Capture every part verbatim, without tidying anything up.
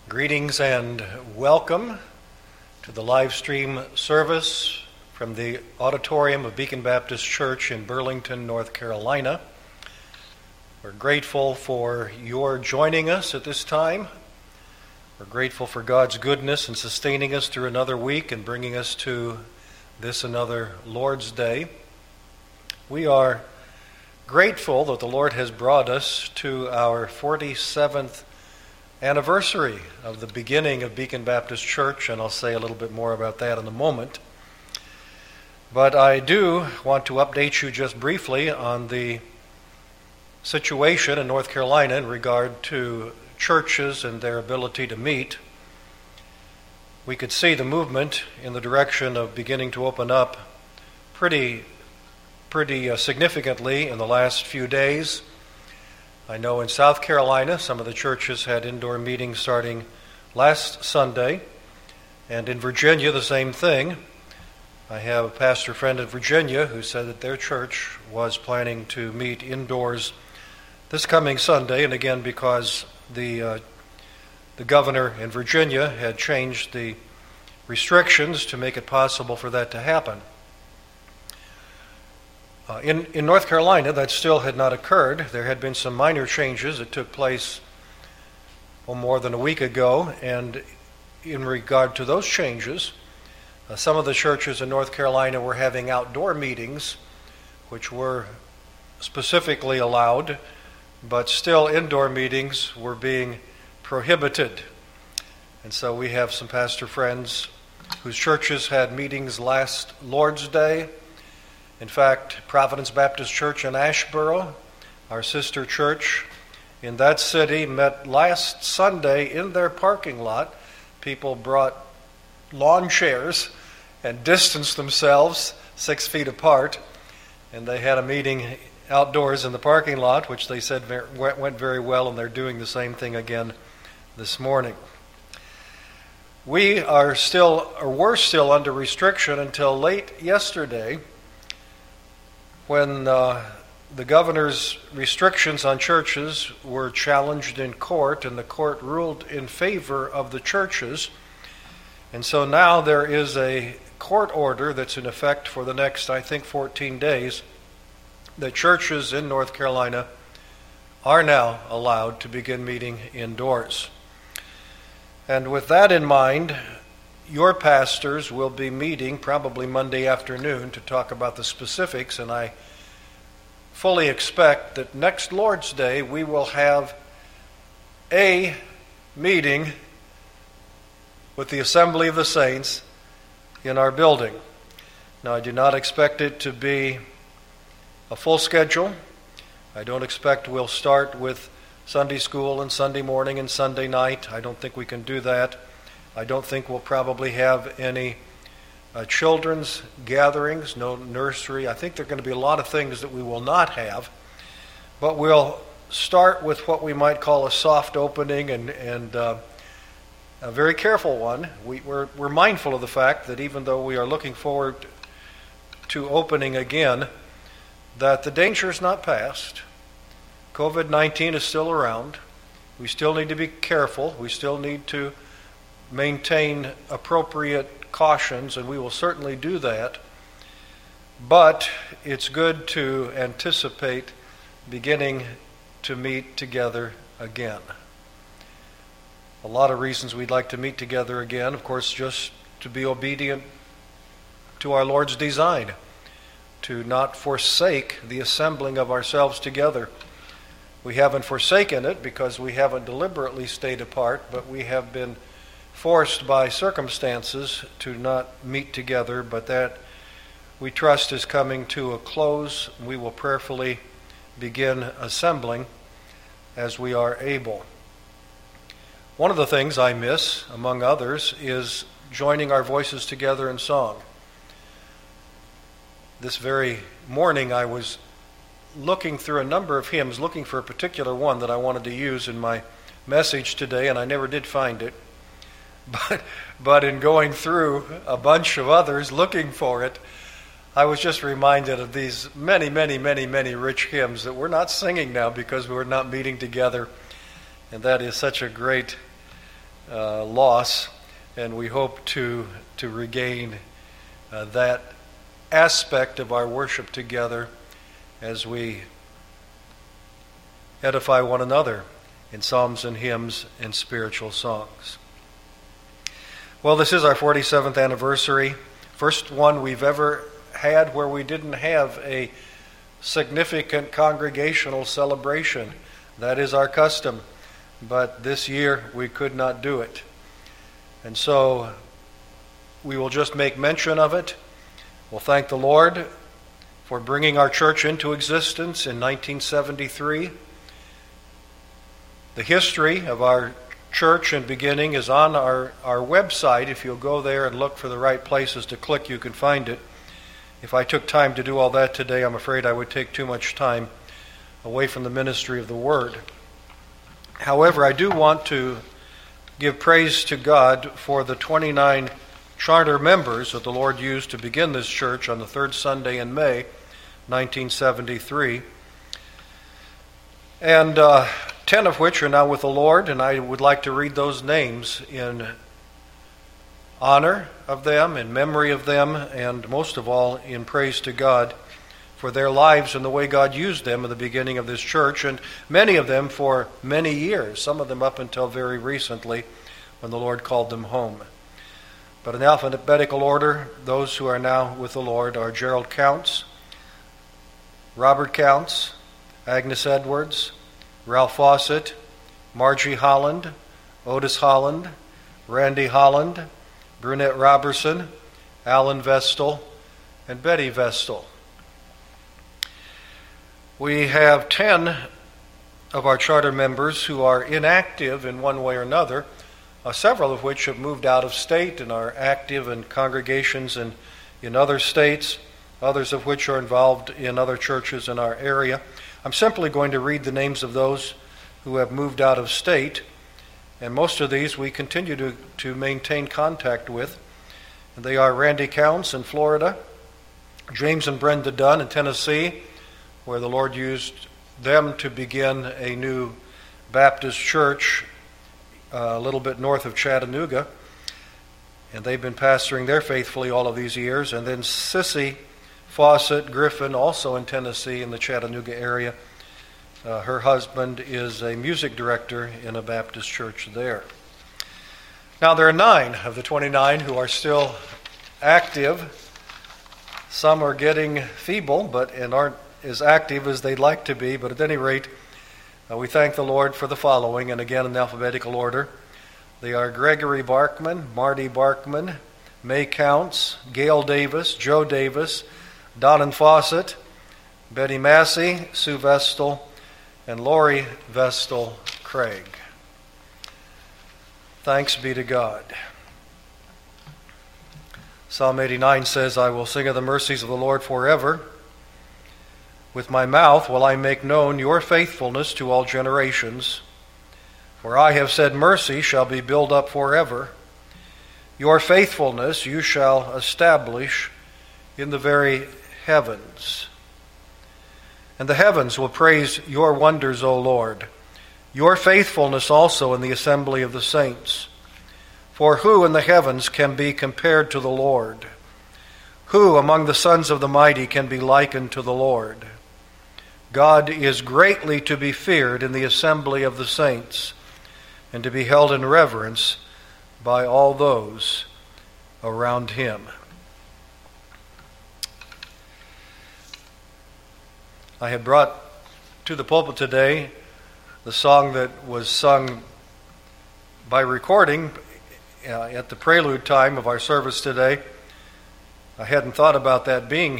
Greetings and welcome to the live stream service from the auditorium of Beacon Baptist Church in Burlington, North Carolina. We're grateful for your joining us at this time. We're grateful for God's goodness in sustaining us through another week and bringing us to this another Lord's Day. We are grateful that the Lord has brought us to our forty-seventh anniversary of the beginning of Beacon Baptist Church, and I'll say a little bit more about that in a moment. But I do want to update you just briefly on the situation in North Carolina in regard to churches and their ability to meet. We could see the movement in the direction of beginning to open up pretty, pretty uh, significantly in the last few days. I know in South Carolina, some of the churches had indoor meetings starting last Sunday, and in Virginia, the same thing. I have a pastor friend in Virginia who said that their church was planning to meet indoors this coming Sunday, and again, because the uh, the governor in Virginia had changed the restrictions to make it possible for that to happen. Uh, in, in North Carolina, that still had not occurred. There had been some minor changes that took place well, more than a week ago, and in regard to those changes, uh, some of the churches in North Carolina were having outdoor meetings, which were specifically allowed, but still indoor meetings were being prohibited. And so we have some pastor friends whose churches had meetings last Lord's Day. In fact, Providence Baptist Church in Asheboro, our sister church in that city, met last Sunday in their parking lot. People brought lawn chairs and distanced themselves six feet apart, and they had a meeting outdoors in the parking lot, which they said went very well, and they're doing the same thing again this morning. We are still, or were still under restriction until late yesterday, when uh, the governor's restrictions on churches were challenged in court, and the court ruled in favor of the churches. And so now there is a court order that's in effect for the next, I think, fourteen days, that churches in North Carolina are now allowed to begin meeting indoors. And with that in mind, your pastors will be meeting probably Monday afternoon to talk about the specifics, and I fully expect that next Lord's Day we will have a meeting with the Assembly of the Saints in our building. Now, I do not expect it to be a full schedule. I don't expect we'll start with Sunday school and Sunday morning and Sunday night. I don't think we can do that. I don't think we'll probably have any uh, children's gatherings, no nursery. I think there are going to be a lot of things that we will not have. But we'll start with what we might call a soft opening and, and uh, a very careful one. We, we're, we're mindful of the fact that even though we are looking forward to opening again, that the danger is not past. covid nineteen is still around. We still need to be careful. We still need to maintain appropriate cautions, and we will certainly do that. But it's good to anticipate beginning to meet together again. A lot of reasons we'd like to meet together again. Of course, just to be obedient to our Lord's design, to not forsake the assembling of ourselves together. We haven't forsaken it because we haven't deliberately stayed apart, but we have been forced by circumstances to not meet together, but that we trust is coming to a close. We will prayerfully begin assembling as we are able. One of the things I miss, among others, is joining our voices together in song. This very morning I was looking through a number of hymns, looking for a particular one that I wanted to use in my message today, and I never did find it. But, but in going through a bunch of others looking for it, I was just reminded of these many, many, many, many rich hymns that we're not singing now because we're not meeting together. And that is such a great uh, loss, and we hope to to regain uh, that aspect of our worship together as we edify one another in psalms and hymns and spiritual songs. Well, this is our forty-seventh anniversary, first one we've ever had where we didn't have a significant congregational celebration. That is our custom, but this year we could not do it. And so we will just make mention of it. We'll thank the Lord for bringing our church into existence in nineteen seventy-three. The history of our church and beginning is on our, our website. If you'll go there and look for the right places to click, you can find it. If I took time to do all that today, I'm afraid I would take too much time away from the ministry of the Word. However, I do want to give praise to God for the twenty-nine charter members that the Lord used to begin this church on the third Sunday in May, nineteen seventy-three. And uh, ten of which are now with the Lord, and I would like to read those names in honor of them, in memory of them, and most of all in praise to God for their lives and the way God used them in the beginning of this church, and many of them for many years, some of them up until very recently when the Lord called them home. But in alphabetical order, those who are now with the Lord are Gerald Counts, Robert Counts, Agnes Edwards, Ralph Fawcett, Margie Holland, Otis Holland, Randy Holland, Brunette Robertson, Alan Vestal, and Betty Vestal. We have ten of our charter members who are inactive in one way or another, uh, several of which have moved out of state and are active in congregations in, in other states, others of which are involved in other churches in our area. I'm simply going to read the names of those who have moved out of state, and most of these we continue to, to maintain contact with. And they are Randy Counts in Florida, James and Brenda Dunn in Tennessee, where the Lord used them to begin a new Baptist church uh, a little bit north of Chattanooga. And they've been pastoring there faithfully all of these years. And then Sissy Fawcett Griffin, also in Tennessee in the Chattanooga area. Uh, her husband is a music director in a Baptist church there. Now there are nine of the twenty-nine who are still active. Some are getting feeble, but and aren't as active as they'd like to be. But at any rate, uh, we thank the Lord for the following, and again in alphabetical order. They are Gregory Barkman, Marty Barkman, May Counts, Gail Davis, Joe Davis, Donnan Fawcett, Betty Massey, Sue Vestal, and Lori Vestal Craig. Thanks be to God. Psalm eighty-nine says, I will sing of the mercies of the Lord forever. With my mouth will I make known your faithfulness to all generations. For I have said, mercy shall be built up forever. Your faithfulness you shall establish in the very heavens. And the heavens will praise your wonders, O Lord, your faithfulness also in the assembly of the saints. For who in the heavens can be compared to the Lord? Who among the sons of the mighty can be likened to the Lord? God is greatly to be feared in the assembly of the saints, and to be held in reverence by all those around him. I had brought to the pulpit today the song that was sung by recording uh, at the prelude time of our service today. I hadn't thought about that being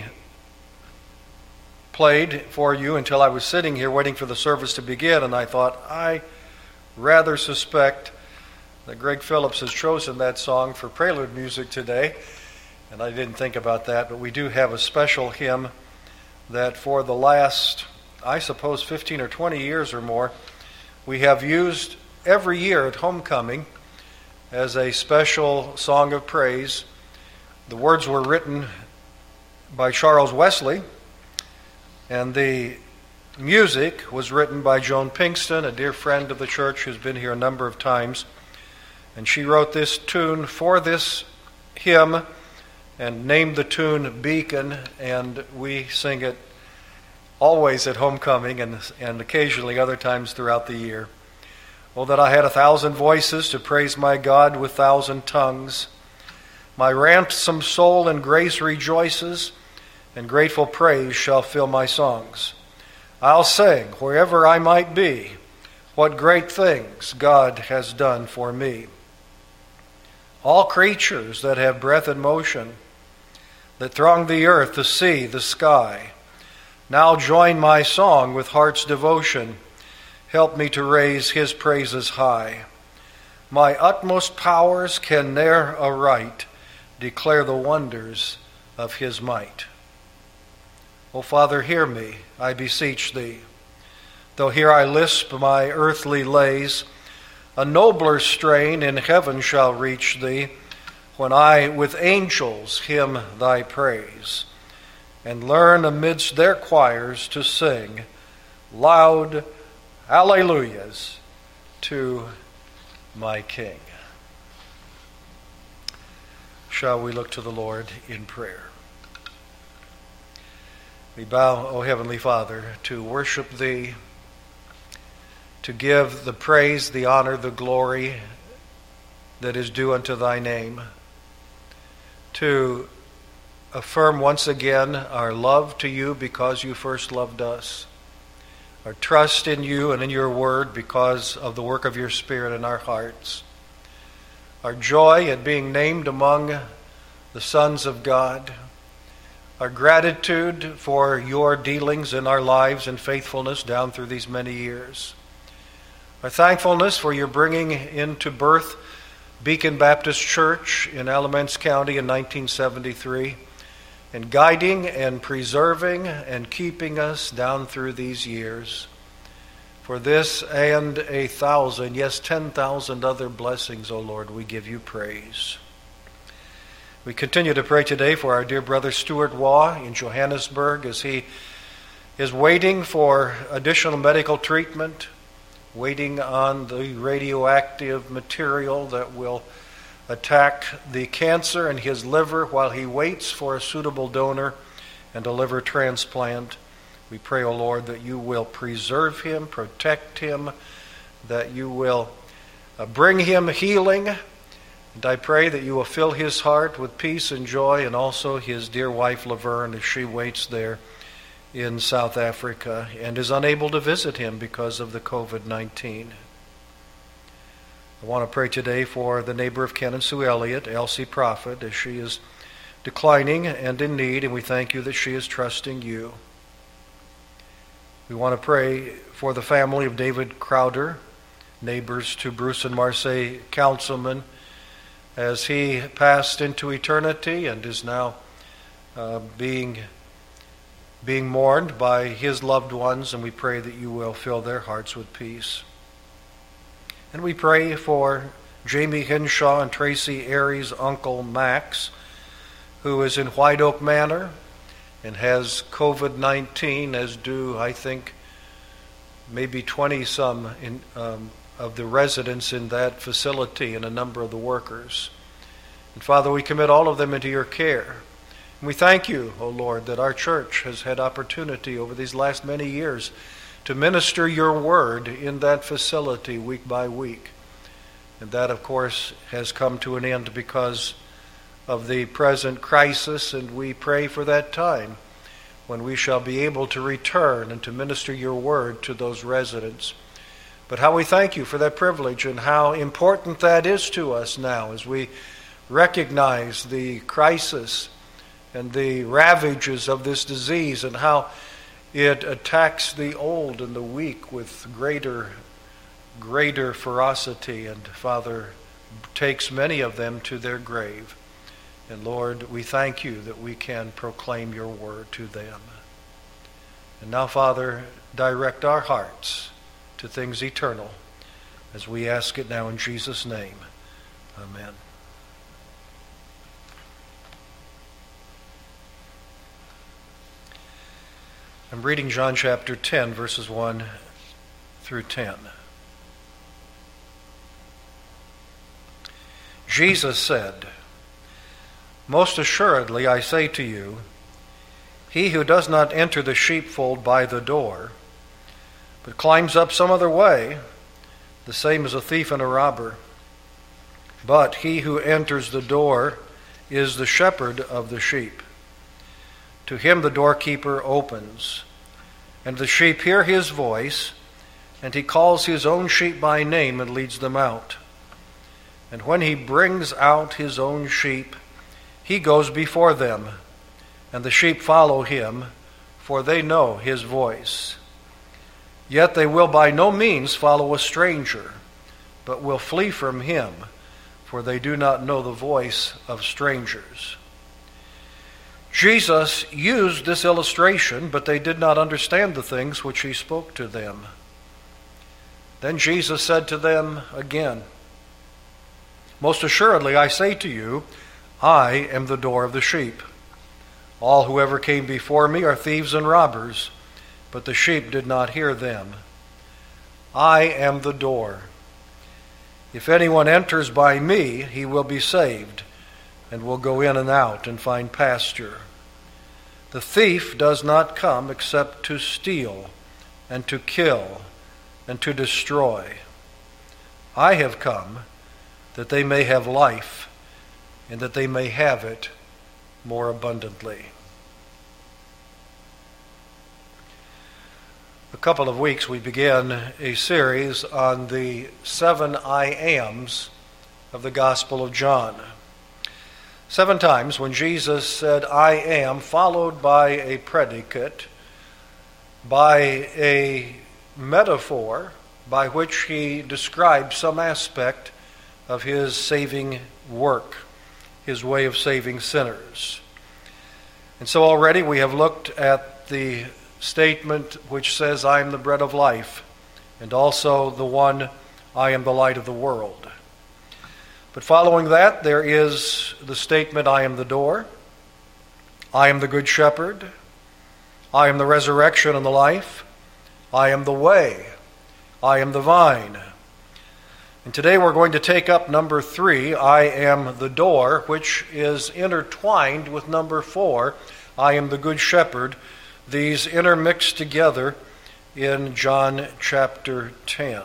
played for you until I was sitting here waiting for the service to begin, and I thought, I rather suspect that Greg Phillips has chosen that song for prelude music today, and I didn't think about that, but we do have a special hymn that for the last, I suppose, fifteen or twenty years or more, we have used every year at homecoming as a special song of praise. The words were written by Charles Wesley, and the music was written by Joan Pinkston, a dear friend of the church who's been here a number of times. And she wrote this tune for this hymn and named the tune Beacon, and we sing it always at homecoming and, and occasionally other times throughout the year. Oh, that I had a thousand voices to praise my God with thousand tongues. My ransomed soul in grace rejoices, and grateful praise shall fill my songs. I'll sing wherever I might be what great things God has done for me. All creatures that have breath and motion, that throng the earth, the sea, the sky, now join my song with heart's devotion. Help me to raise his praises high. My utmost powers can ne'er aright declare the wonders of his might. O Father, hear me, I beseech thee. Though here I lisp my earthly lays, a nobler strain in heaven shall reach thee, when I with angels hymn thy praise, and learn amidst their choirs to sing loud Alleluias to my King. Shall we look to the Lord in prayer? We bow, O Heavenly Father, to worship thee, to give the praise, the honor, the glory that is due unto thy name, to affirm once again our love to you because you first loved us, our trust in you and in your word because of the work of your Spirit in our hearts, our joy at being named among the sons of God, our gratitude for your dealings in our lives and faithfulness down through these many years, our thankfulness for your bringing into birth Beacon Baptist Church in Alamance County in nineteen seventy-three, and guiding and preserving and keeping us down through these years. For this and a thousand, yes, ten thousand other blessings, O Lord, we give you praise. We continue to pray today for our dear brother Stuart Waugh in Johannesburg as he is waiting for additional medical treatment, waiting on the radioactive material that will attack the cancer in his liver while he waits for a suitable donor and a liver transplant. We pray, O Lord, that you will preserve him, protect him, that you will uh, bring him healing. And I pray that you will fill his heart with peace and joy, and also his dear wife Laverne as she waits there in South Africa and is unable to visit him because of the covid nineteen. I want to pray today for the neighbor of Ken and Sue Elliott, Elsie Prophet, as she is declining and in need, and we thank you that she is trusting you. We want to pray for the family of David Crowder, neighbors to Bruce and Marseille councilman, as he passed into eternity and is now uh, being being mourned by his loved ones, and we pray that you will fill their hearts with peace. And we pray for Jamie Henshaw and Tracy Aries' uncle Max, who is in White Oak Manor and has covid nineteen, as do, I think, maybe twenty-some in, um, of the residents in that facility and a number of the workers. And Father, we commit all of them into your care. And we thank you, O Lord, that our church has had opportunity over these last many years to minister your word in that facility week by week. And that, of course, has come to an end because of the present crisis, and we pray for that time when we shall be able to return and to minister your word to those residents. But how we thank you for that privilege and how important that is to us now as we recognize the crisis and the ravages of this disease and how it attacks the old and the weak with greater, greater ferocity, and Father, takes many of them to their grave. And Lord, we thank you that we can proclaim your word to them. And now, Father, direct our hearts to things eternal as we ask it now in Jesus' name. Amen. I'm reading John chapter ten, verses one through ten. Jesus said, "Most assuredly I say to you, he who does not enter the sheepfold by the door, but climbs up some other way, the same is a thief and a robber. But he who enters the door is the shepherd of the sheep. To him the doorkeeper opens, and the sheep hear his voice, and he calls his own sheep by name and leads them out. And when he brings out his own sheep, he goes before them, and the sheep follow him, for they know his voice. Yet they will by no means follow a stranger, but will flee from him, for they do not know the voice of strangers." Jesus used this illustration, but they did not understand the things which he spoke to them. Then Jesus said to them again, "Most assuredly I say to you, I am the door of the sheep. All who ever came before me are thieves and robbers, but the sheep did not hear them. I am the door. If anyone enters by me, he will be saved, and will go in and out and find pasture. The thief does not come except to steal and to kill and to destroy. I have come that they may have life, and that they may have it more abundantly." A couple of weeks we began a series on the seven I ams of the Gospel of John. Seven times when Jesus said, "I am," followed by a predicate, by a metaphor by which he describes some aspect of his saving work, his way of saving sinners. And so already we have looked at the statement which says, "I am the bread of life," and also the one, "I am the light of the world." But following that, there is the statement, "I am the door," "I am the good shepherd," "I am the resurrection and the life," "I am the way," "I am the vine." And today we're going to take up number three, "I am the door," which is intertwined with number four, "I am the good shepherd." These intermixed together in John chapter ten.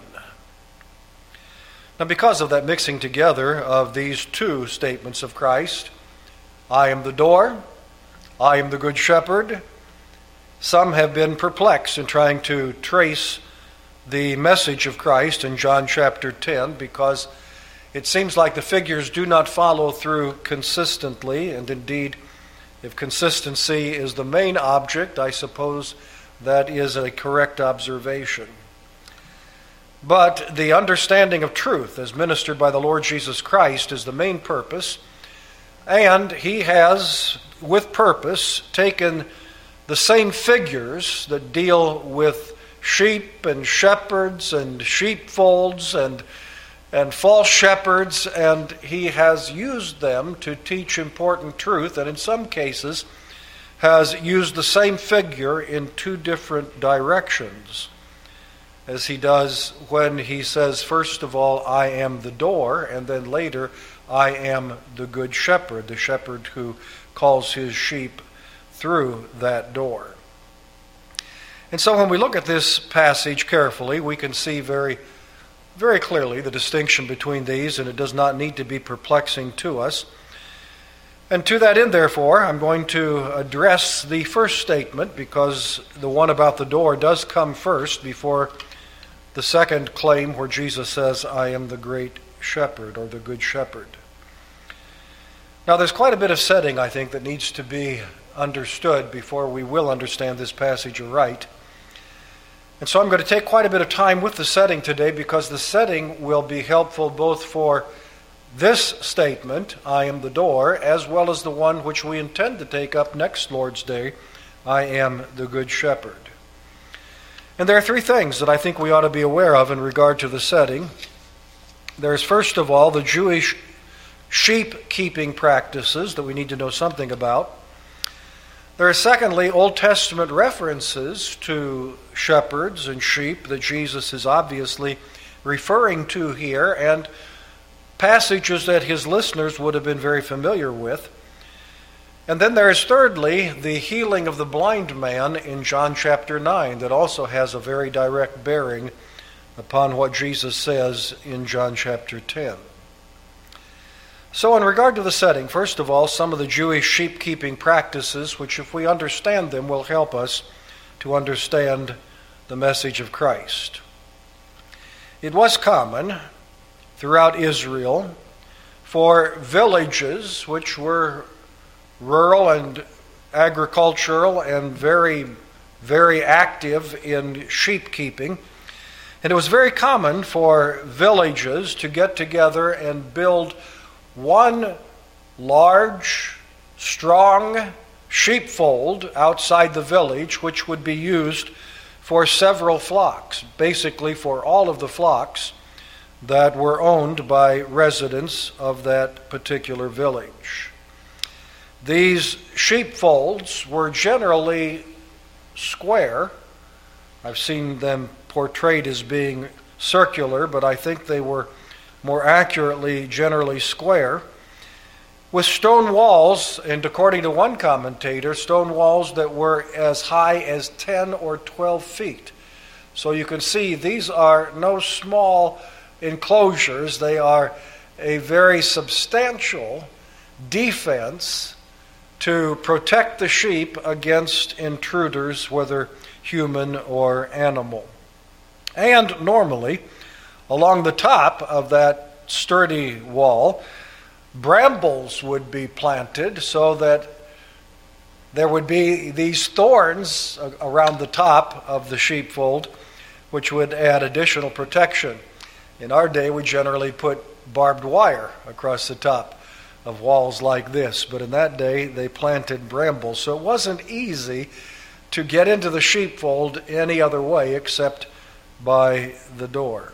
Now, because of that mixing together of these two statements of Christ, "I am the door," "I am the good shepherd," some have been perplexed in trying to trace the message of Christ in John chapter ten, because it seems like the figures do not follow through consistently, and indeed, if consistency is the main object, I suppose that is a correct observation. But the understanding of truth as ministered by the Lord Jesus Christ is the main purpose, and he has, with purpose, taken the same figures that deal with sheep and shepherds and sheepfolds and and false shepherds, and he has used them to teach important truth, and in some cases has used the same figure in two different directions, as he does when he says, first of all, "I am the door," and then later, "I am the good shepherd," the shepherd who calls his sheep through that door. And so when we look at this passage carefully, we can see very very clearly the distinction between these, and it does not need to be perplexing to us. And to that end, therefore, I'm going to address the first statement, because the one about the door does come first before the second claim where Jesus says, "I am the great shepherd," or the good shepherd. Now, there's quite a bit of setting, I think, that needs to be understood before we will understand this passage aright. And so I'm going to take quite a bit of time with the setting today, because the setting will be helpful both for this statement, "I am the door," as well as the one which we intend to take up next Lord's Day, "I am the good shepherd." And there are three things that I think we ought to be aware of in regard to the setting. There's first of all the Jewish sheep-keeping practices that we need to know something about. There are secondly Old Testament references to shepherds and sheep that Jesus is obviously referring to here, and passages that his listeners would have been very familiar with. And then there is thirdly the healing of the blind man in John chapter nine that also has a very direct bearing upon what Jesus says in John chapter ten. So in regard to the setting, first of all, some of the Jewish sheep-keeping practices, which if we understand them will help us to understand the message of Christ. It was common throughout Israel for villages which were rural and agricultural and very, very active in sheep keeping. And it was very common for villages to get together and build one large, strong sheepfold outside the village, which would be used for several flocks, basically for all of the flocks that were owned by residents of that particular village. These sheepfolds were generally square. I've seen them portrayed as being circular, but I think they were more accurately generally square, with stone walls, and according to one commentator, stone walls that were as high as ten or twelve feet. So you can see these are no small enclosures. They are a very substantial defense to protect the sheep against intruders, whether human or animal. And normally, along the top of that sturdy wall, brambles would be planted so that there would be these thorns around the top of the sheepfold, which would add additional protection. In our day, we generally put barbed wire across the top of walls like this, but in that day, they planted brambles. So it wasn't easy to get into the sheepfold any other way except by the door.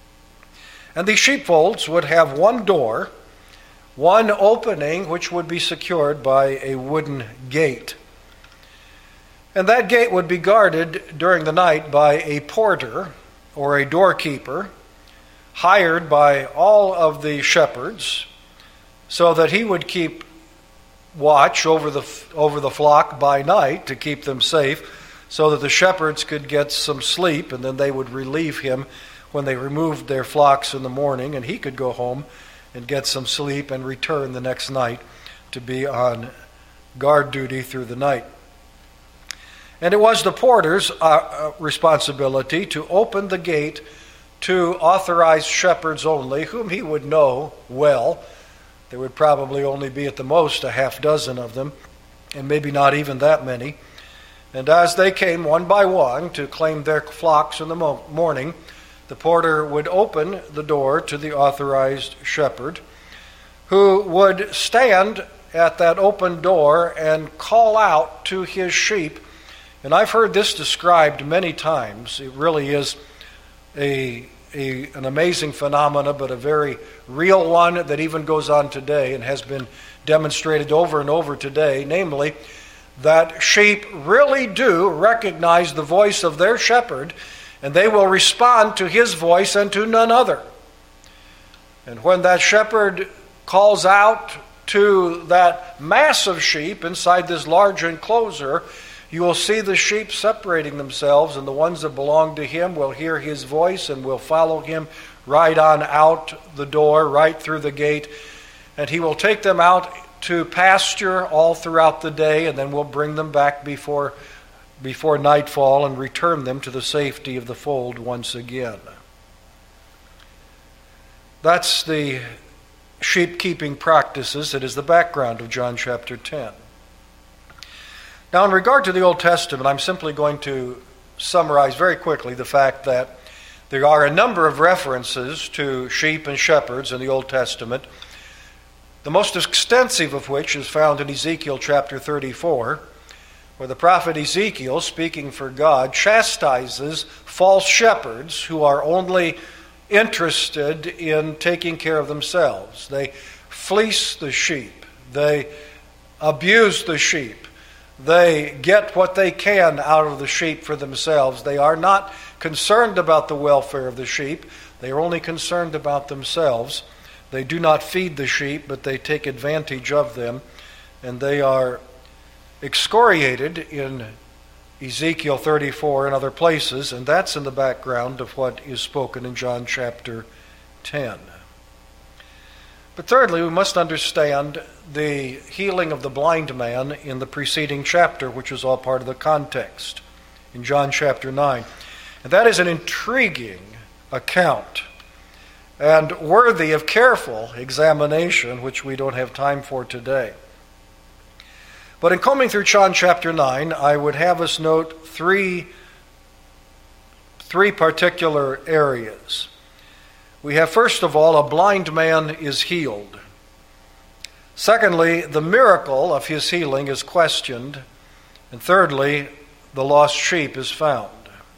And these sheepfolds would have one door, one opening which would be secured by a wooden gate. And that gate would be guarded during the night by a porter or a doorkeeper hired by all of the shepherds so that he would keep watch over the over the flock by night to keep them safe so that the shepherds could get some sleep, and then they would relieve him when they removed their flocks in the morning, and he could go home and get some sleep and return the next night to be on guard duty through the night. And it was the porter's uh, responsibility to open the gate to authorized shepherds only, whom he would know well. There would probably only be at the most a half dozen of them, and maybe not even that many. And as they came one by one to claim their flocks in the mo- morning, the porter would open the door to the authorized shepherd, who would stand at that open door and call out to his sheep. And I've heard this described many times. It really is a, a an amazing phenomena, but a very real one that even goes on today and has been demonstrated over and over today, namely that sheep really do recognize the voice of their shepherd, and they will respond to his voice and to none other. And when that shepherd calls out to that mass of sheep inside this large enclosure, you will see the sheep separating themselves, and the ones that belong to him will hear his voice and will follow him right on out the door, right through the gate. And he will take them out to pasture all throughout the day, and then we'll bring them back before before nightfall and return them to the safety of the fold once again. That's the sheep-keeping practices that is the background of John chapter ten. Now, in regard to the Old Testament, I'm simply going to summarize very quickly the fact that there are a number of references to sheep and shepherds in the Old Testament, the most extensive of which is found in Ezekiel chapter thirty-four, where the prophet Ezekiel, speaking for God, chastises false shepherds who are only interested in taking care of themselves. They fleece the sheep. They abuse the sheep. They get what they can out of the sheep for themselves. They are not concerned about the welfare of the sheep. They are only concerned about themselves. They do not feed the sheep, but they take advantage of them, and they are excoriated in Ezekiel thirty-four and other places, and that's in the background of what is spoken in John chapter ten. But thirdly, we must understand the healing of the blind man in the preceding chapter, which is all part of the context in John chapter nine. And that is an intriguing account and worthy of careful examination, which we don't have time for today. But in combing through John chapter nine, I would have us note three, three particular areas. We have, first of all, a blind man is healed. Secondly, the miracle of his healing is questioned. And thirdly, the lost sheep is found.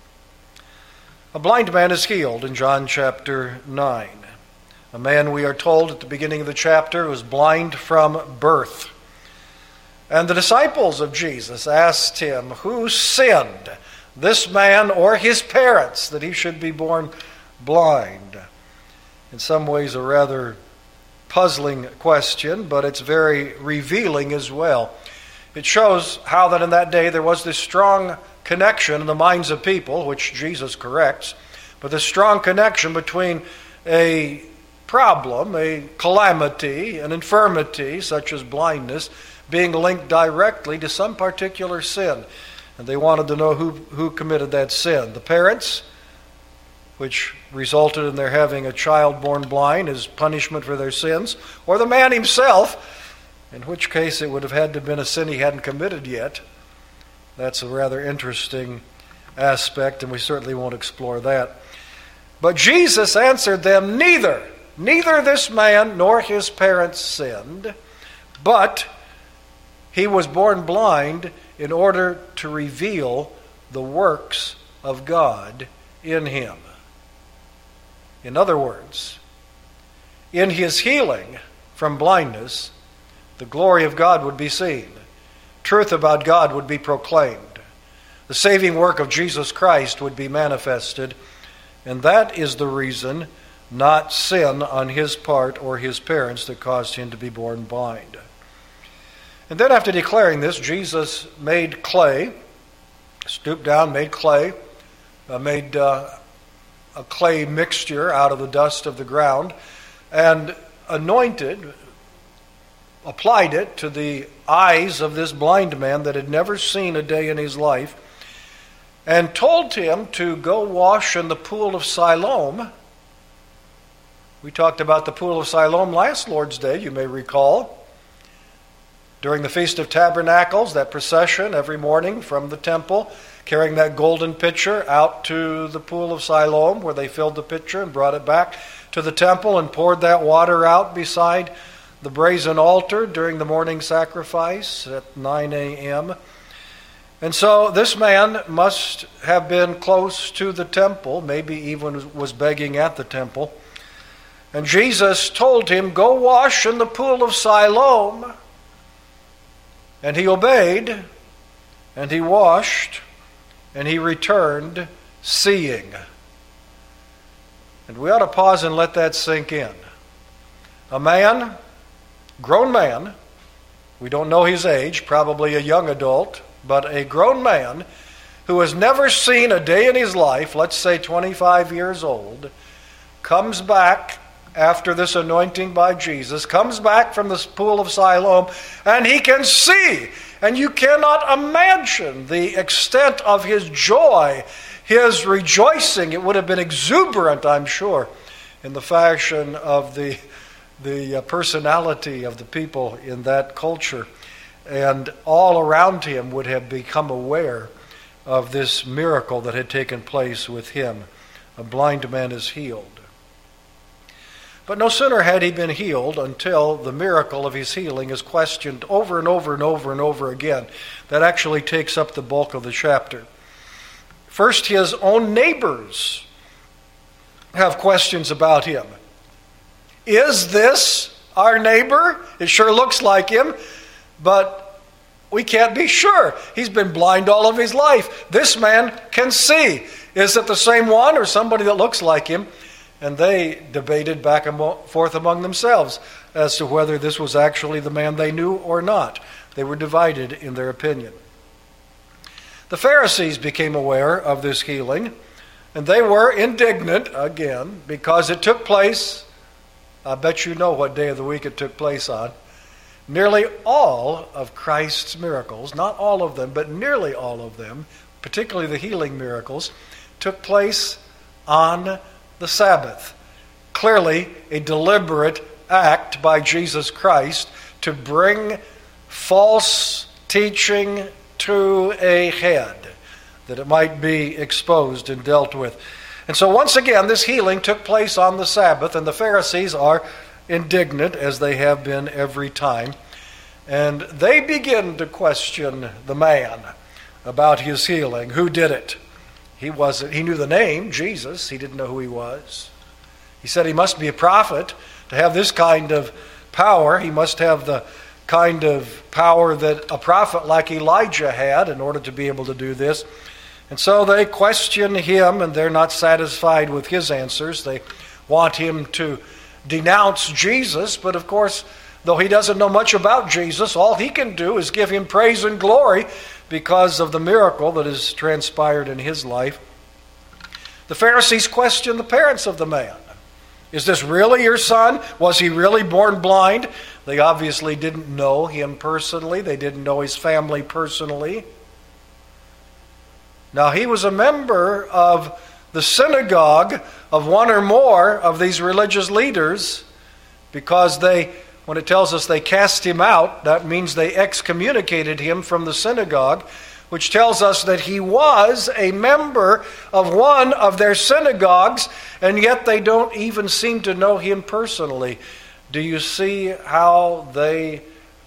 A blind man is healed in John chapter nine. A man, we are told at the beginning of the chapter, was blind from birth. And the disciples of Jesus asked him, who sinned, this man or his parents, that he should be born blind? In some ways a rather puzzling question, but it's very revealing as well. It shows how that in that day there was this strong connection in the minds of people, which Jesus corrects, but this strong connection between a problem, a calamity, an infirmity, such as blindness, being linked directly to some particular sin. And they wanted to know who, who committed that sin. The parents, which resulted in their having a child born blind as punishment for their sins, or the man himself, in which case it would have had to have been a sin he hadn't committed yet. That's a rather interesting aspect, and we certainly won't explore that. But Jesus answered them, neither, neither this man nor his parents sinned, but he was born blind in order to reveal the works of God in him. In other words, in his healing from blindness, the glory of God would be seen. Truth about God would be proclaimed. The saving work of Jesus Christ would be manifested. And that is the reason, not sin on his part or his parents, that caused him to be born blind. And then after declaring this, Jesus made clay, stooped down, made clay, uh, made uh, a clay mixture out of the dust of the ground, and anointed, applied it to the eyes of this blind man that had never seen a day in his life, and told him to go wash in the pool of Siloam. We talked about the pool of Siloam last Lord's Day, you may recall. During the Feast of Tabernacles, that procession every morning from the temple, carrying that golden pitcher out to the pool of Siloam, where they filled the pitcher and brought it back to the temple and poured that water out beside the brazen altar during the morning sacrifice at nine a.m. And so this man must have been close to the temple, maybe even was begging at the temple. And Jesus told him, go wash in the pool of Siloam. And he obeyed, and he washed, and he returned seeing. And we ought to pause and let that sink in. A man, grown man, we don't know his age, probably a young adult, but a grown man who has never seen a day in his life, let's say twenty-five years old, comes back after this anointing by Jesus, comes back from this pool of Siloam, and he can see. And you cannot imagine the extent of his joy, his rejoicing. It would have been exuberant, I'm sure, in the fashion of the, the personality of the people in that culture. And all around him would have become aware of this miracle that had taken place with him. A blind man is healed. But no sooner had he been healed until the miracle of his healing is questioned over and over and over and over again. That actually takes up the bulk of the chapter. First, his own neighbors have questions about him. Is this our neighbor? It sure looks like him, but we can't be sure. He's been blind all of his life. This man can see. Is it the same one or somebody that looks like him? and they debated back and forth among themselves as to whether this was actually the man they knew or not. They were divided in their opinion. The Pharisees became aware of this healing, and they were indignant, again, because it took place, I bet you know what day of the week it took place on. Nearly all of Christ's miracles, not all of them, but nearly all of them, particularly the healing miracles, took place on the Sabbath. Clearly a deliberate act by Jesus Christ to bring false teaching to a head, that it might be exposed and dealt with. And so once again, this healing took place on the Sabbath, and the Pharisees are indignant, as they have been every time. And they begin to question the man about his healing. Who did it? He wasn't. He knew the name, Jesus. He didn't know who he was. He said he must be a prophet to have this kind of power. He must have the kind of power that a prophet like Elijah had in order to be able to do this. And so they question him, and they're not satisfied with his answers. They want him to denounce Jesus, but of course, though he doesn't know much about Jesus, all he can do is give him praise and glory because of the miracle that has transpired in his life. The Pharisees question the parents of the man. Is this really your son? Was he really born blind? They obviously didn't know him personally. They didn't know his family personally. Now, he was a member of the synagogue of one or more of these religious leaders, because they, when it tells us they cast him out, that means they excommunicated him from the synagogue, which tells us that he was a member of one of their synagogues, and yet they don't even seem to know him personally. Do you see how they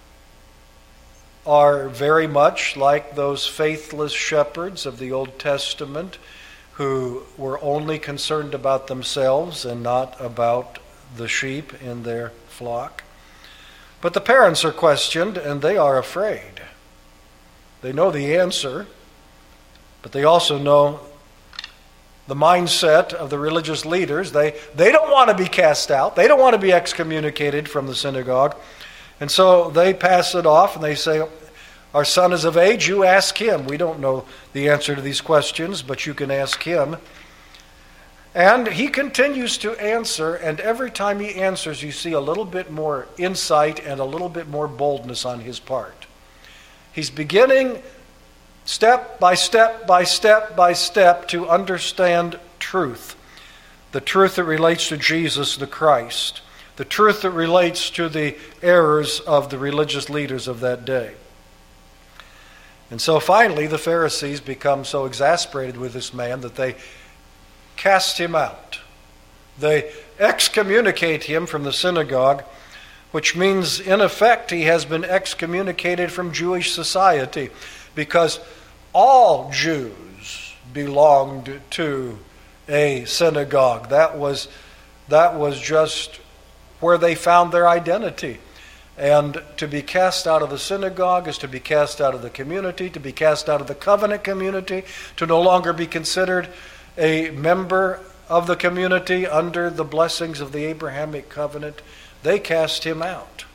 are very much like those faithless shepherds of the Old Testament who were only concerned about themselves and not about the sheep in their flock? But the parents are questioned, and they are afraid. They know the answer, but they also know the mindset of the religious leaders. They, they don't want to be cast out. They don't want to be excommunicated from the synagogue. And so they pass it off, and they say, our son is of age, you ask him. We don't know the answer to these questions, but you can ask him. And he continues to answer, and every time he answers, you see a little bit more insight and a little bit more boldness on his part. He's beginning step by step by step by step to understand truth. The truth that relates to Jesus the Christ. The truth that relates to the errors of the religious leaders of that day. And so finally the Pharisees become so exasperated with this man that they cast him out. They excommunicate him from the synagogue, which means in effect he has been excommunicated from Jewish society, because all Jews belonged to a synagogue. That was, that was just where they found their identity. And to be cast out of the synagogue is to be cast out of the community, to be cast out of the covenant community, to no longer be considered a member of the community under the blessings of the Abrahamic covenant. They cast him out.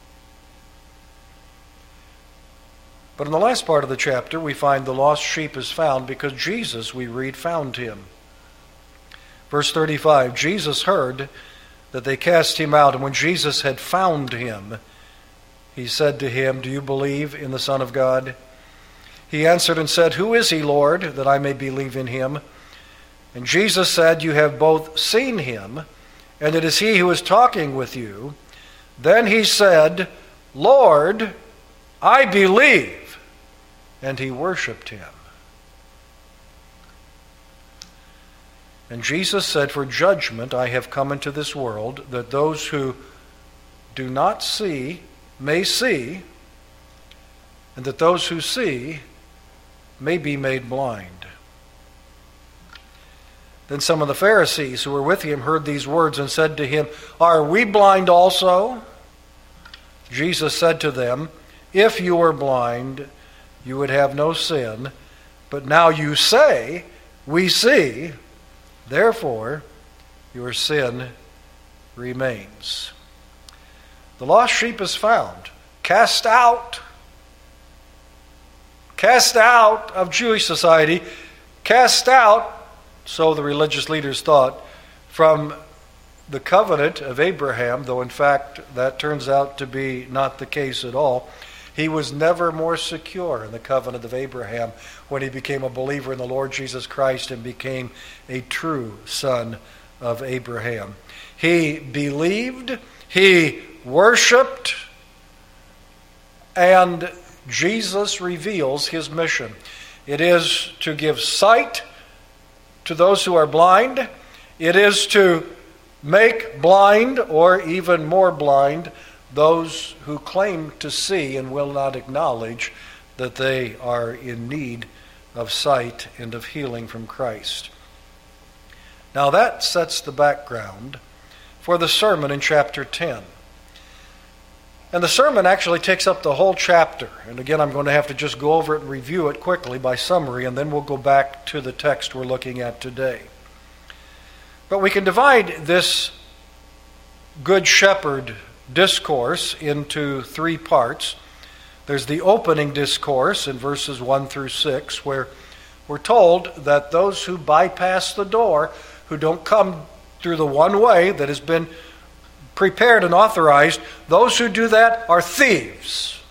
But in the last part of the chapter, we find the lost sheep is found because Jesus, we read, found him. Verse thirty-five, Jesus heard that they cast him out, and when Jesus had found him, he said to him, do you believe in the Son of God? He answered and said, who is he, Lord, that I may believe in him? And Jesus said, you have both seen him, and it is he who is talking with you. Then he said, Lord, I believe. And he worshipped him. And Jesus said, for judgment I have come into this world, that those who do not see may see, and that those who see may be made blind. Then some of the Pharisees who were with him heard these words and said to him, are we blind also? Jesus said to them, if you were blind, you would have no sin, but now you say, we see. Therefore, your sin remains. The lost sheep is found. Cast out. Cast out of Jewish society. Cast out, so the religious leaders thought, from the covenant of Abraham, though in fact that turns out to be not the case at all. He was never more secure in the covenant of Abraham when he became a believer in the Lord Jesus Christ and became a true son of Abraham. He believed, he worshiped, and Jesus reveals his mission. It is to give sight to those who are blind. It is to make blind, or even more blind, those who claim to see and will not acknowledge that they are in need of sight and of healing from Christ. Now that sets the background for the sermon in chapter ten. And the sermon actually takes up the whole chapter. And again, I'm going to have to just go over it and review it quickly by summary, and then we'll go back to the text we're looking at today. But we can divide this Good Shepherd discourse into three parts. There's the opening discourse in verses one through six, where we're told that those who bypass the door, who don't come through the one way that has been prepared and authorized, those who do that are thieves.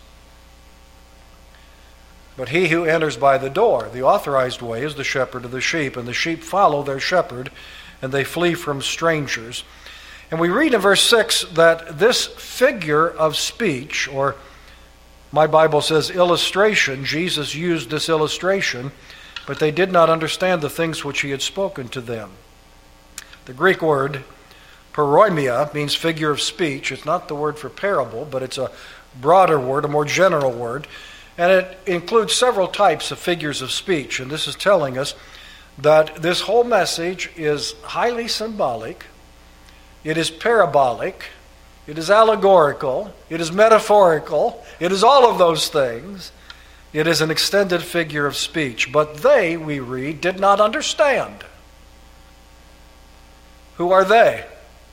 But he who enters by the door, the authorized way, is the shepherd of the sheep, and the sheep follow their shepherd, and they flee from strangers. And we read in verse six that this figure of speech, or my Bible says illustration, Jesus used this illustration, but they did not understand the things which he had spoken to them. The Greek word paroimia means figure of speech. It's not the word for parable, but it's a broader word, a more general word. And it includes several types of figures of speech. And this is telling us that this whole message is highly symbolic. It is parabolic. It is allegorical. It is metaphorical. It is all of those things. It is an extended figure of speech. But they, we read, did not understand. Who are they?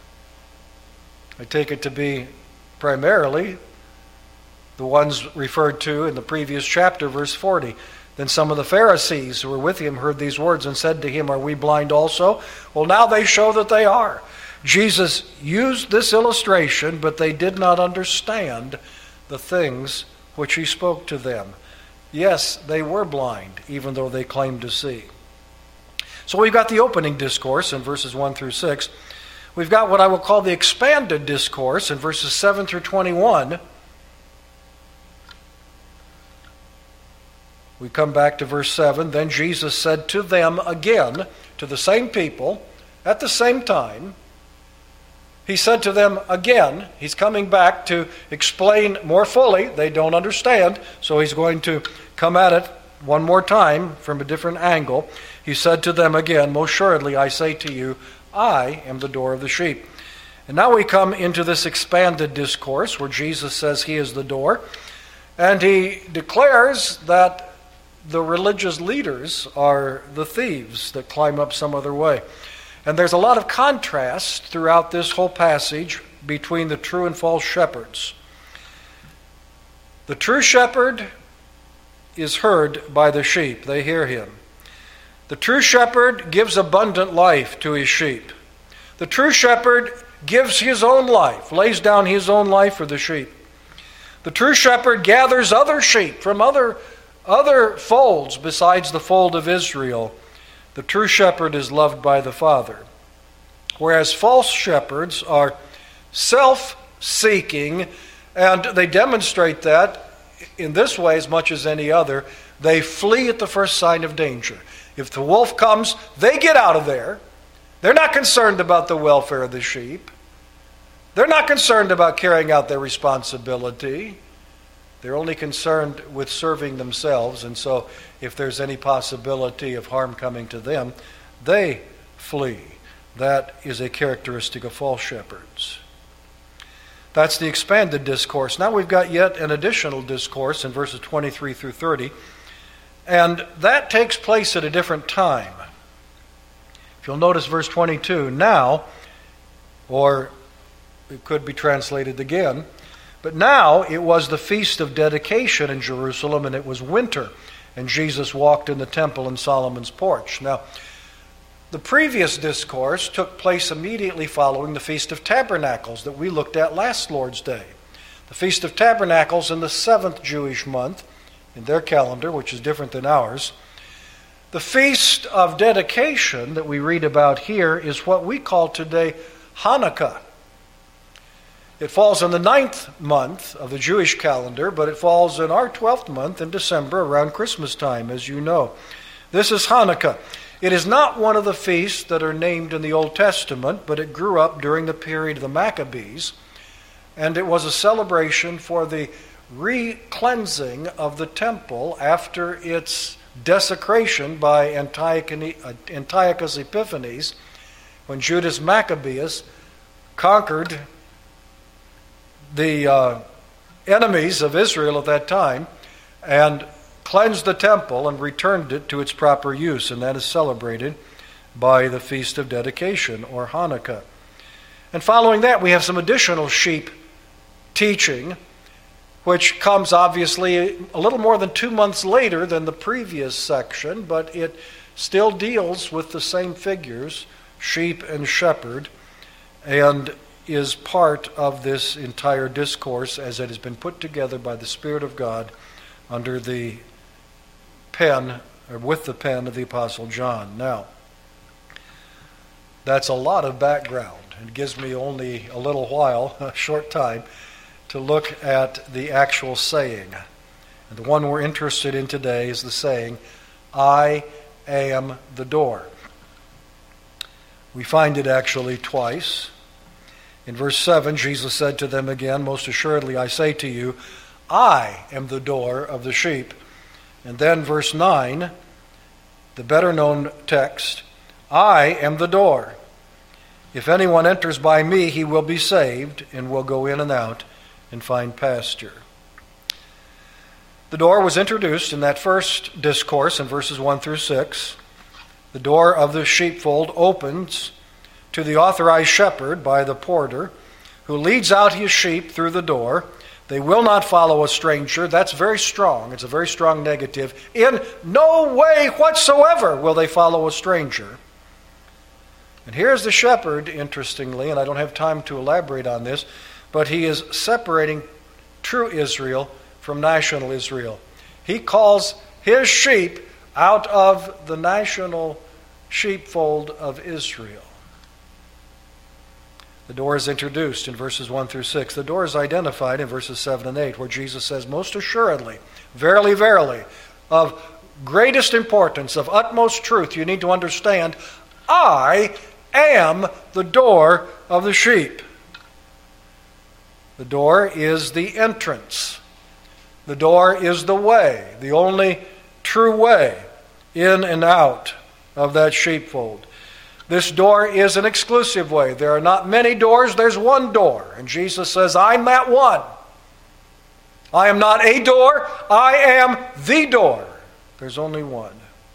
I take it to be primarily the ones referred to in the previous chapter, verse forty. Then some of the Pharisees who were with him heard these words and said to him, "Are we blind also?" Well, now they show that they are. Jesus used this illustration, but they did not understand the things which he spoke to them. Yes, they were blind, even though they claimed to see. So we've got the opening discourse in verses one through six. We've got what I will call the expanded discourse in verses seven through twenty-one. We come back to verse seven. Then Jesus said to them again, to the same people, at the same time, he said to them again, he's coming back to explain more fully. They don't understand, so he's going to come at it one more time from a different angle. He said to them again, "Most assuredly I say to you, I am the door of the sheep." And now we come into this expanded discourse where Jesus says he is the door. And he declares that the religious leaders are the thieves that climb up some other way. And there's a lot of contrast throughout this whole passage between the true and false shepherds. The true shepherd is heard by the sheep. They hear him. The true shepherd gives abundant life to his sheep. The true shepherd gives his own life, lays down his own life for the sheep. The true shepherd gathers other sheep from other, other folds besides the fold of Israel. The true shepherd is loved by the Father. Whereas false shepherds are self-seeking, and they demonstrate that in this way as much as any other. They flee at the first sign of danger. If the wolf comes, they get out of there. They're not concerned about the welfare of the sheep. They're not concerned about carrying out their responsibility. They're only concerned with serving themselves. And so if there's any possibility of harm coming to them, they flee. That is a characteristic of false shepherds. That's the expanded discourse. Now we've got yet an additional discourse in verses twenty-three through thirty. And that takes place at a different time. If you'll notice verse twenty-two, "Now or it could be translated again. But now it was the Feast of Dedication in Jerusalem, and it was winter, and Jesus walked in the temple in Solomon's porch. Now, the previous discourse took place immediately following the Feast of Tabernacles that we looked at last Lord's Day. The Feast of Tabernacles in the seventh Jewish month in their calendar, which is different than ours. The Feast of Dedication that we read about here is what we call today Hanukkah. It falls in the ninth month of the Jewish calendar, but it falls in our twelfth month in December around Christmas time, as you know. This is Hanukkah. It is not one of the feasts that are named in the Old Testament, but it grew up during the period of the Maccabees, and it was a celebration for the re-cleansing of the temple after its desecration by Antiochus Epiphanes, when Judas Maccabeus conquered the uh, enemies of Israel at that time and cleansed the temple and returned it to its proper use, and that is celebrated by the Feast of Dedication, or Hanukkah. And following that, we have some additional sheep teaching, which comes obviously a little more than two months later than the previous section, but it still deals with the same figures, sheep and shepherd, and is part of this entire discourse as it has been put together by the Spirit of God under the pen, or with the pen of the Apostle John. Now, that's a lot of background. It gives me only a little while, a short time, to look at the actual saying. And the one we're interested in today is the saying, I am the door. We find it actually twice. In verse seven, Jesus said to them again, most assuredly I say to you, I am the door of the sheep. And then verse nine, the better known text, I am the door. If anyone enters by me, he will be saved and will go in and out and find pasture. The door was introduced in that first discourse in verses one through six. The door of the sheepfold opens to the authorized shepherd by the porter, who leads out his sheep through the door. They will not follow a stranger. That's very strong. It's a very strong negative. In no way whatsoever will they follow a stranger. And here's the shepherd, interestingly, and I don't have time to elaborate on this, but he is separating true Israel from national Israel. He calls his sheep out of the national sheepfold of Israel. The door is introduced in verses one through six. The door is identified in verses seven and eight, where Jesus says, most assuredly, verily, verily, of greatest importance, of utmost truth, you need to understand, I am the door of the sheep. The door is the entrance. The door is the way, the only true way in and out of that sheepfold. This door is an exclusive way. There are not many doors, there's one door. And Jesus says, I'm that one. I am not a door, I am the door. There's only one.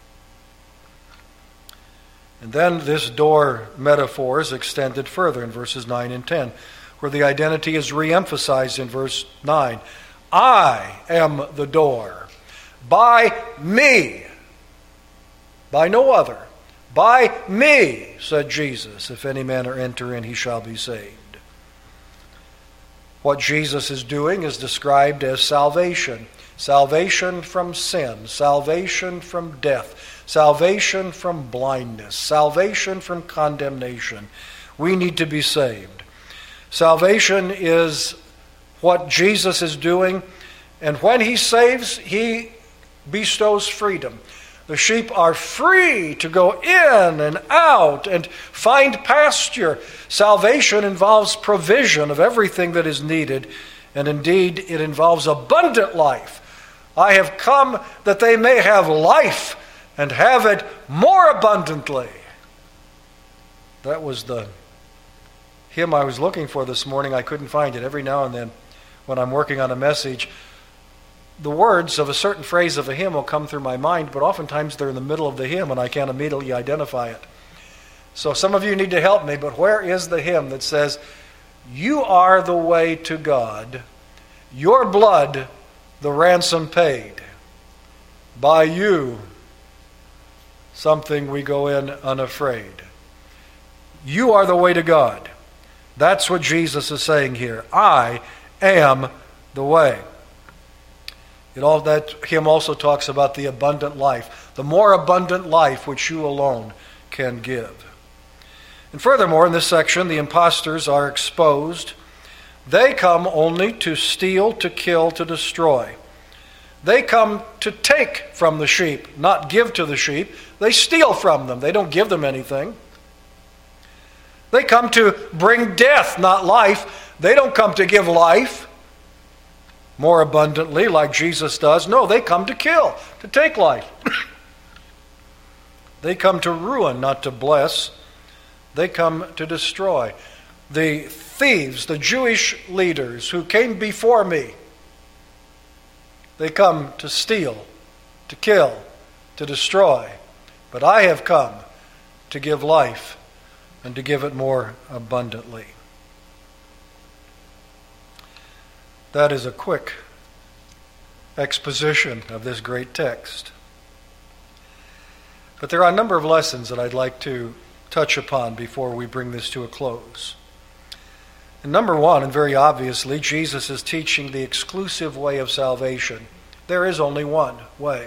And then this door metaphor is extended further in verses nine and ten, where the identity is re-emphasized in verse nine. I am the door. By me. By no other. By me, said Jesus, if any man enter in, he shall be saved. What Jesus is doing is described as salvation. Salvation from sin, salvation from death, salvation from blindness, salvation from condemnation. We need to be saved. Salvation is what Jesus is doing, and when he saves, he bestows freedom. The sheep are free to go in and out and find pasture. Salvation involves provision of everything that is needed, and indeed it involves abundant life. I have come that they may have life and have it more abundantly. That was the hymn I was looking for this morning. I couldn't find it. Every now and then when I'm working on a message, the words of a certain phrase of a hymn will come through my mind, but oftentimes they're in the middle of the hymn and I can't immediately identify it. So some of you need to help me, but where is the hymn that says, you are the way to God, your blood the ransom paid, by you something we go in unafraid. You are the way to God. That's what Jesus is saying here. I am the way. It all, that hymn also talks about the abundant life, the more abundant life which you alone can give. And furthermore, in this section, the impostors are exposed. They come only to steal, to kill, to destroy. They come to take from the sheep, not give to the sheep. They steal from them. They don't give them anything. They come to bring death, not life. They don't come to give life more abundantly like Jesus does. No, they come to kill, to take life. They come to ruin, not to bless. They come to destroy. The thieves, the Jewish leaders who came before me, they come to steal, to kill, to destroy. But I have come to give life and to give it more abundantly. That is a quick exposition of this great text. But there are a number of lessons that I'd like to touch upon before we bring this to a close. And number one, and very obviously, Jesus is teaching the exclusive way of salvation. There is only one way.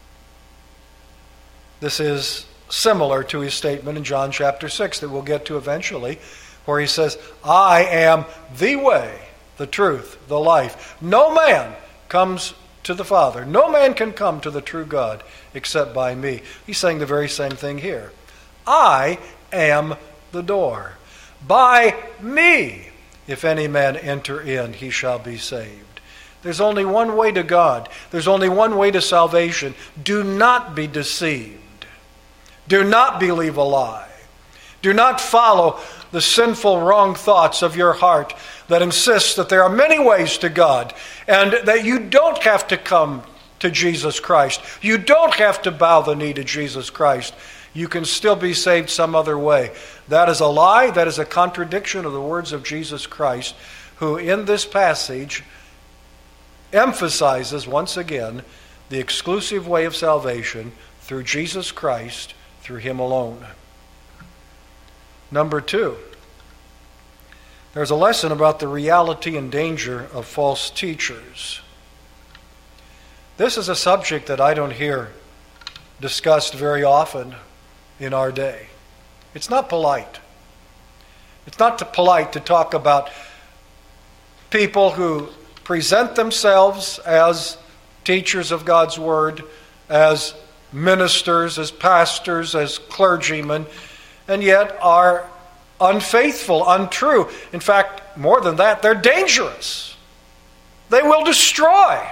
This is similar to his statement in John chapter six that we'll get to eventually, where he says, I am the way, the truth, the life. No man comes to the Father. No man can come to the true God except by me. He's saying the very same thing here. I am the door. By me, if any man enter in, he shall be saved. There's only one way to God. There's only one way to salvation. Do not be deceived. Do not believe a lie. Do not follow the sinful, wrong thoughts of your heart that insist that there are many ways to God and that you don't have to come to Jesus Christ. You don't have to bow the knee to Jesus Christ. You can still be saved some other way. That is a lie. That is a contradiction of the words of Jesus Christ, who in this passage emphasizes once again the exclusive way of salvation through Jesus Christ, through him alone. Number two, there's a lesson about the reality and danger of false teachers. This is a subject that I don't hear discussed very often in our day. It's not polite. It's not too polite to talk about people who present themselves as teachers of God's Word, as ministers, as pastors, as clergymen, and yet are unfaithful, untrue. In fact, more than that, they're dangerous. They will destroy.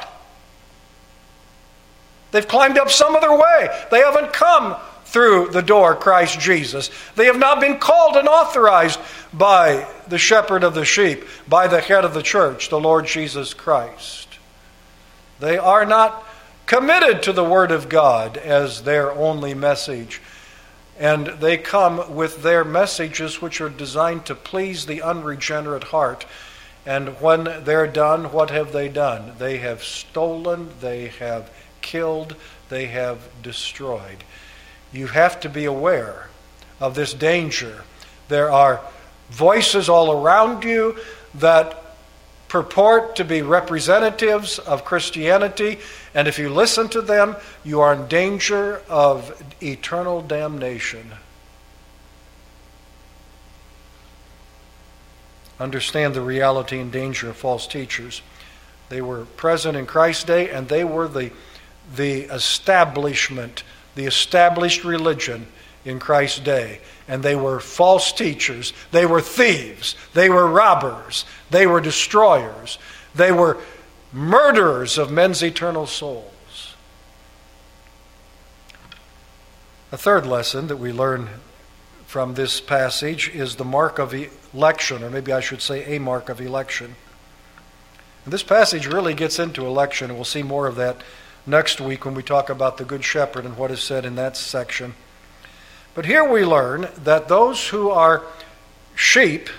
They've climbed up some other way. They haven't come through the door, Christ Jesus. They have not been called and authorized by the shepherd of the sheep, by the head of the church, the Lord Jesus Christ. They are not committed to the Word of God as their only message. And they come with their messages which are designed to please the unregenerate heart. And when they're done, what have they done? They have stolen, they have killed, they have destroyed. You have to be aware of this danger. There are voices all around you that purport to be representatives of Christianity, and if you listen to them, you are in danger of eternal damnation. Understand the reality and danger of false teachers. They were present in Christ's day, and they were the, the establishment, the established religion in Christ's day. And they were false teachers. They were thieves. They were robbers. They were destroyers. They were murderers of men's eternal souls. A third lesson that we learn from this passage is the mark of election, or maybe I should say a mark of election. And this passage really gets into election, and we'll see more of that next week when we talk about the Good Shepherd and what is said in that section. But here we learn that those who are sheep,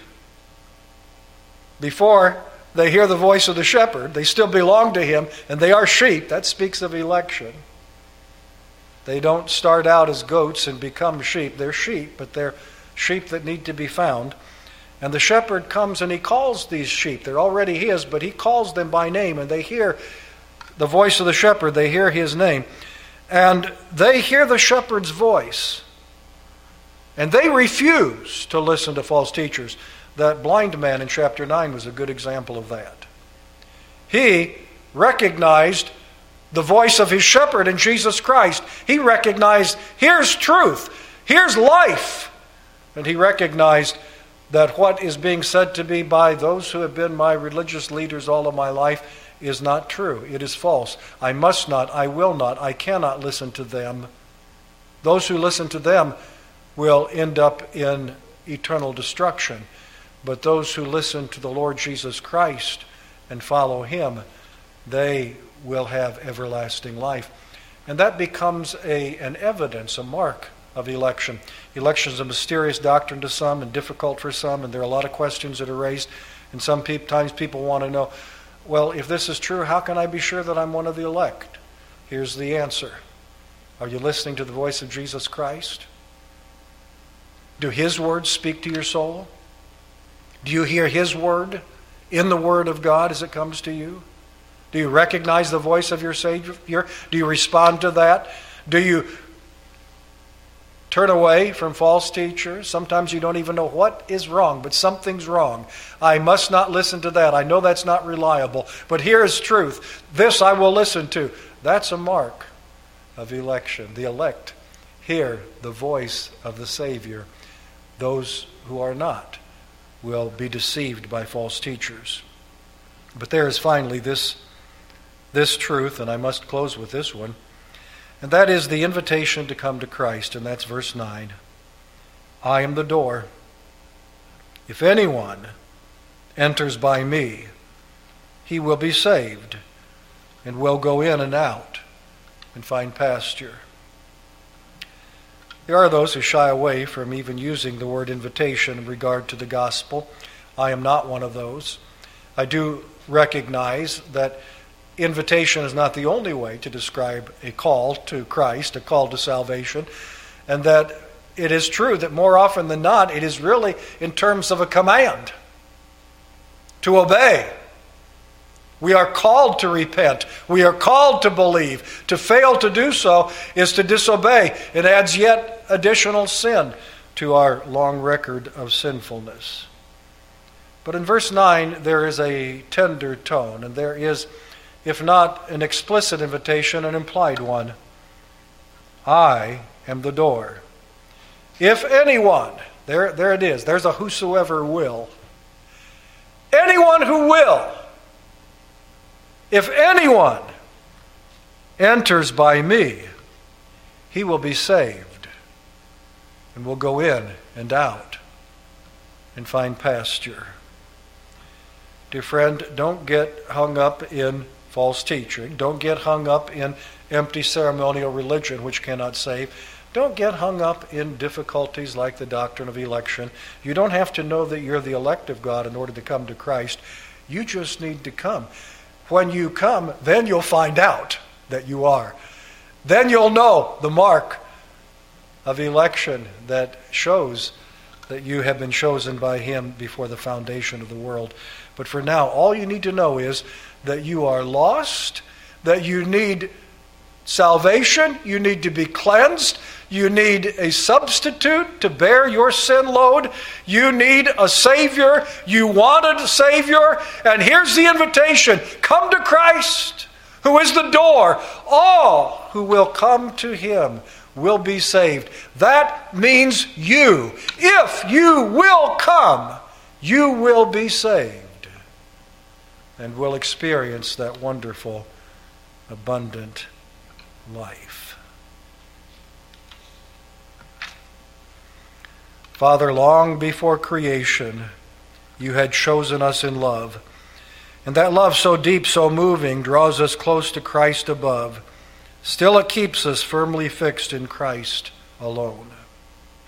before they hear the voice of the shepherd, they still belong to him, and they are sheep. That speaks of election. They don't start out as goats and become sheep. They're sheep, but they're sheep that need to be found. And the shepherd comes and he calls these sheep. They're already his, but he calls them by name, and they hear the voice of the shepherd. They hear his name. And they hear the shepherd's voice. And they refuse to listen to false teachers. That blind man in chapter nine was a good example of that. He recognized the voice of his shepherd in Jesus Christ. He recognized, here's truth, here's life. And he recognized that what is being said to me by those who have been my religious leaders all of my life is not true. It is false. I must not, I will not, I cannot listen to them. Those who listen to them will end up in eternal destruction. But those who listen to the Lord Jesus Christ and follow him, they will have everlasting life. And that becomes a, an evidence, a mark of election. Election is a mysterious doctrine to some and difficult for some, and there are a lot of questions that are raised. And sometimes people want to know, well, if this is true, how can I be sure that I'm one of the elect? Here's the answer. Are you listening to the voice of Jesus Christ? Do his words speak to your soul? Do you hear his word in the word of God as it comes to you? Do you recognize the voice of your Savior? Do you respond to that? Do you turn away from false teachers? Sometimes you don't even know what is wrong, but something's wrong. I must not listen to that. I know that's not reliable, but here is truth. This I will listen to. That's a mark of election. The elect hear the voice of the Savior. Those who are not will be deceived by false teachers. But there is finally this, this truth, and I must close with this one. And that is the invitation to come to Christ, and that's verse nine. I am the door. If anyone enters by me, he will be saved, and will go in and out and find pasture. There are those who shy away from even using the word invitation in regard to the gospel. I am not one of those. I do recognize that invitation is not the only way to describe a call to Christ, a call to salvation, and that it is true that more often than not, it is really in terms of a command to obey. We are called to repent. We are called to believe. To fail to do so is to disobey. It adds yet additional sin to our long record of sinfulness. But in verse nine, there is a tender tone, and there is, if not an explicit invitation, an implied one. I am the door. If anyone, there, there it is, there's a whosoever will. Anyone who will, if anyone enters by me, he will be saved and will go in and out and find pasture. Dear friend, don't get hung up in false teaching. Don't get hung up in empty ceremonial religion which cannot save. Don't get hung up in difficulties like the doctrine of election. You don't have to know that you're the elect of God in order to come to Christ. You just need to come. When you come, then you'll find out that you are. Then you'll know the mark of election that shows that you have been chosen by him before the foundation of the world. But for now, all you need to know is that you are lost, that you need salvation, you need to be cleansed, you need a substitute to bear your sin load, you need a Savior, you wanted a Savior, and here's the invitation: come to Christ, who is the door. All who will come to him will be saved. That means you. If you will come, you will be saved and will experience that wonderful, abundant life. Father, long before creation, you had chosen us in love. And that love so deep, so moving, draws us close to Christ above. Still it keeps us firmly fixed in Christ alone.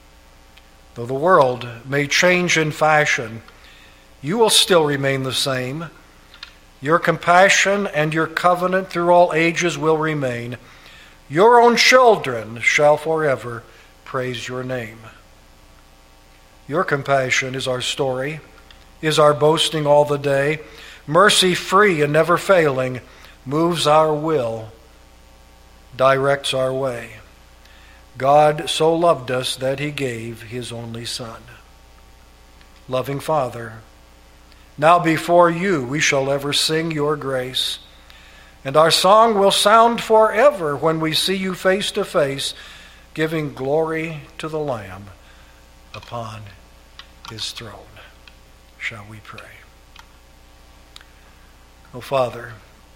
Though the world may change in fashion, you will still remain the same. Your compassion and your covenant through all ages will remain. Your own children shall forever praise your name. Your compassion is our story, is our boasting all the day. Mercy free and never failing moves our will, directs our way. God so loved us that he gave his only Son. Loving Father, now before you we shall ever sing your grace, and our song will sound forever when we see you face to face, giving glory to the Lamb upon his throne. Shall we pray? O Father,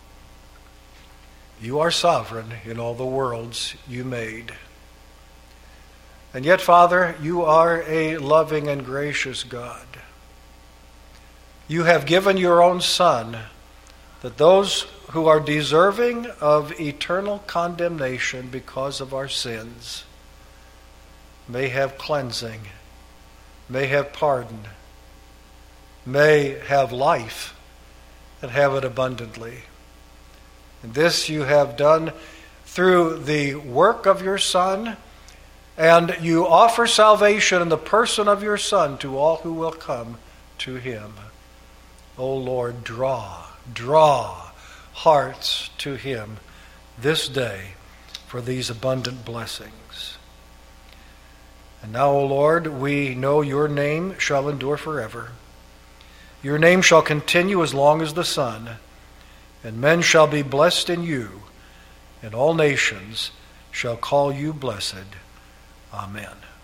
you are sovereign in all the worlds you made. And yet, Father, you are a loving and gracious God. You have given your own Son that those who are deserving of eternal condemnation because of our sins may have cleansing, may have pardon, may have life and have it abundantly. And this you have done through the work of your Son, and you offer salvation in the person of your Son to all who will come to him. O Lord, draw, draw hearts to him this day for these abundant blessings. And now, O Lord, we know your name shall endure forever. Your name shall continue as long as the sun, and men shall be blessed in you, and all nations shall call you blessed. Amen.